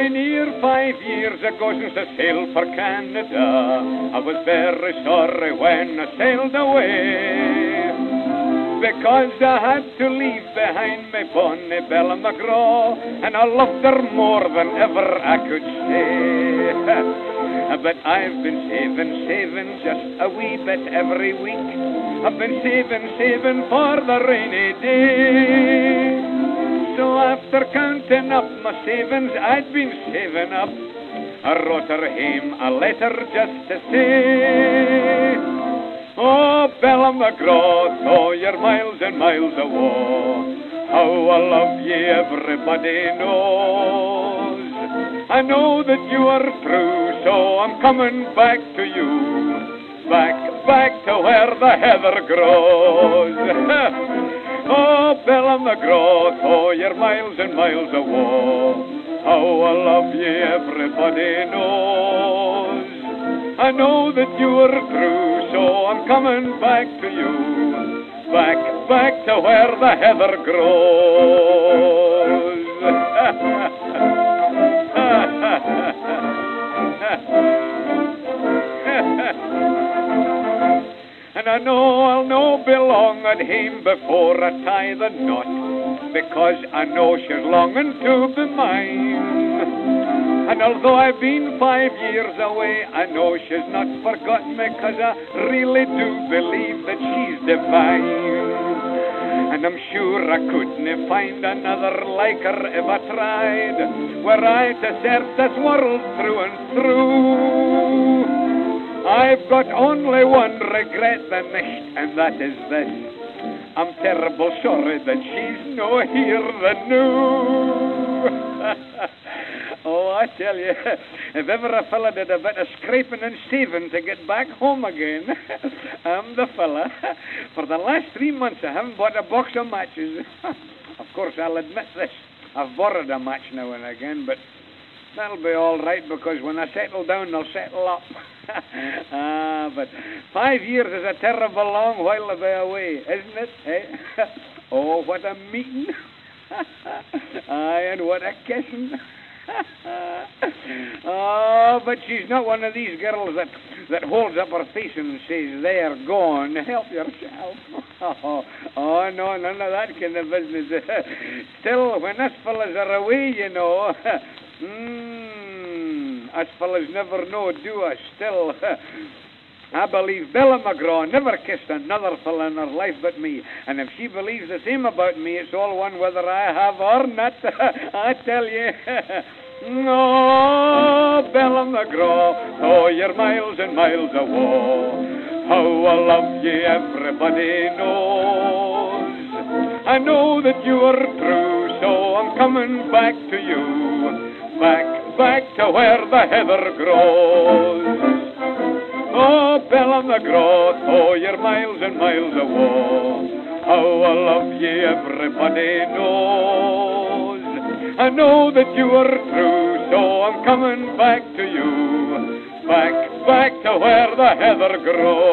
very near 5 years ago since I sailed for Canada. I was very sorry when I sailed away, because I had to leave behind me bonny Bella McGraw, and I loved her more than ever I could say. But I've been saving just a wee bit every week. I've been saving for the rainy day. So after counting up my savings I'd been saving up, I wrote her home a letter just to say, oh, Bella McGraw, though you're miles and miles away, how I love ye everybody knows. I know that you are true, so I'm coming back to you, back to where the heather grows. Oh, Bella McGraw, though you're miles and miles away, how I love ye everybody knows. I know that you are true, so I'm coming back to you, back to where the heather grows. And I know I'll no be long at home before I tie the knot, because I know she's longing to be mine. And although I've been 5 years away, I know she's not forgotten me, 'cause I really do believe that she's divine. And I'm sure I couldn't find another like her if I tried, were I to search this world through and through. I've got only one regret the nicht, and that is this: I'm terrible sorry that she's no here the new. Oh, I tell you, if ever a fella did a bit of scraping and saving to get back home again, I'm the fella. For the last 3 months I haven't bought a box of matches. Of course, I'll admit this, I've borrowed a match now and again, but that'll be all right, because when I settle down, I'll settle up. But 5 years is a terrible long while to be away, isn't it? Eh? Oh, what a meeting. Aye, and what a kissing. Oh, but she's not one of these girls that holds up her face and says, there, go on, help yourself. Oh, no, none of that kind of business. Still, when us fellas are away, you know, us fellas never know, do us? Still, I believe Bella McGraw never kissed another fella in her life but me. And if she believes the same about me, it's all one whether I have or not. I tell you. No, Bella McGraw, oh, you're miles and miles away, how I love you everybody knows. I know that you are true, so I'm coming back to you, back to where the heather grows. Oh, Bella McGraw, oh, you're miles and miles away, how I love you everybody knows. I know that you are true, so I'm coming back to you, back to where the heather grows.